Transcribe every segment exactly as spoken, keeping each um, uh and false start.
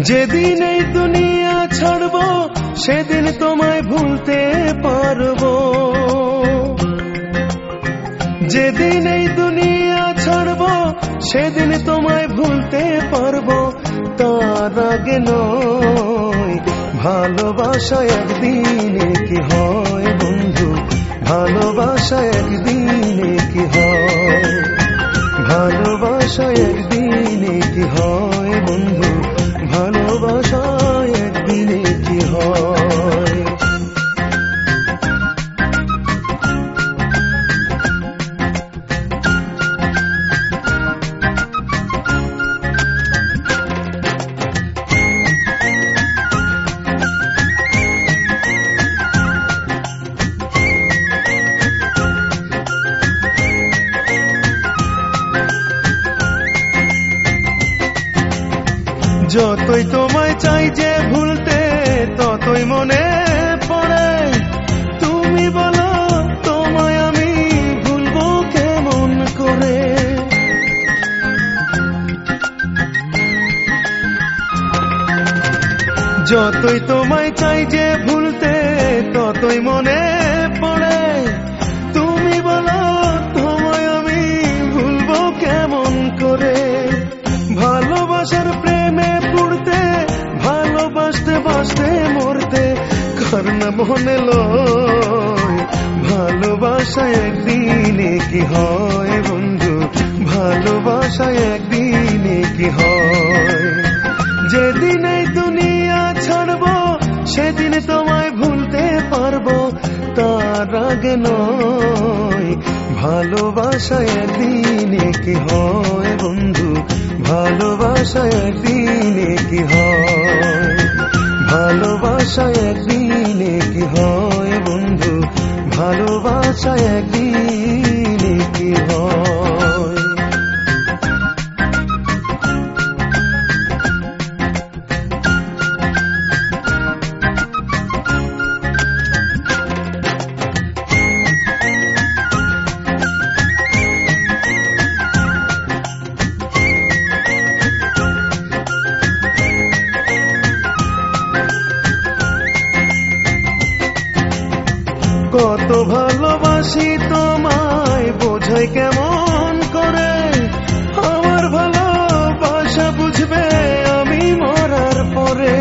যেদিন এই দুনিয়া ছাড়বো সেদিন তোমায় ভুলতে পারবো। যেদিন এই দুনিয়া ছাড়বো সেদিন তোমায় ভুলতে পারবো। তার আগে নয়, ভালোবাসা একদিনে কি হয় বন্ধু, ভালোবাসা একদিনে কি হয়, ভালোবাসা একদিনে কি হয় বন্ধু, ভালোবাসা একদিনে কি হয়। যতই তোমায় চাই যে ভুলতে ততই মনে পড়ে। তুমি বলো তোমায় আমি ভুলবো কেমন করে। যতই তোমায় চাই যে ভুলতে ততই মনে পড়ে। তুমি বলো তোমায় আমি ভুলবো কেমন করে। ভালোবাসার প্রেমে পড়তে, ভালোবাসতে বাসতে মরতে কার না মনে লয়। ভালোবাসা একদিনে কি হয় বন্ধু, ভালোবাসা একদিনে কি হয়। যেদিন এই দুনিয়া ছাড়বো সেদিন তোমায় ভুলতে পারবো। তার আগে নয়, ভালোবাসা একদিনে কি হয় বন্ধু, ভালোবাসা একদিনে কি হয়, ভালোবাসা একদিনে কি হয় বন্ধু, ভালোবাসা একদিনে কি হয়। কত ভালোবাসি তোমায় বোঝাই কেমন করে। আমার ভালোবাসা বুঝবে আমি মরার পরে।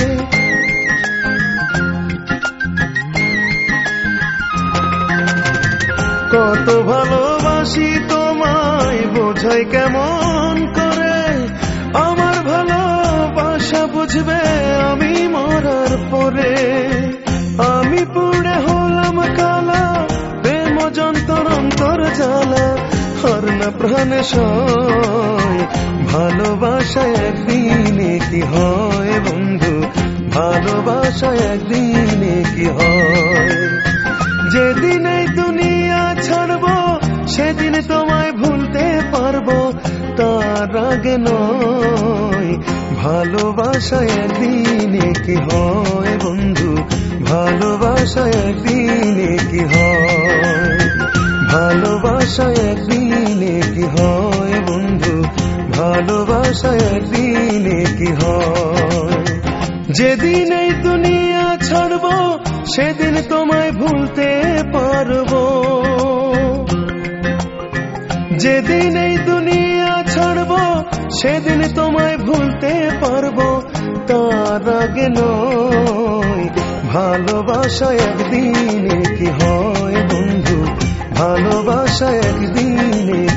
কত ভালোবাসি তোমায় বোঝাই কেমন করে। আমার ভালোবাসা বুঝবে আমি মরার পরে। আমি পুড়ে হলাম কালা, প্রেম যন্তর অন্তর জ্বালা আর না প্রাণে সয়। ভালোবাসা একদিনে কি হয় বন্ধু, ভালোবাসা একদিনে কি হয়। যেদিন এই দুনিয়া ছাড়বো সেদিন তোমায় ভুলতে পারবো। তার আগে নয়, ভালোবাসা একদিনে কি হয় বন্ধু, ভালোবাসা একদিনে কি হয়, ভালোবাসা একদিনে কি হয় বন্ধু, ভালোবাসা একদিনে কি হয়। যেদিন এই দুনিয়া ছাড়বো সেদিন তোমায় ভুলতে পারবো। যেদিন এই দুনিয়া ছাড়বো সেদিন তোমায় ভুলতে পারবো। তার আগে নয়, ভালোবাসা একদিনে কি হয় বন্ধু, ভালোবাসা একদিনে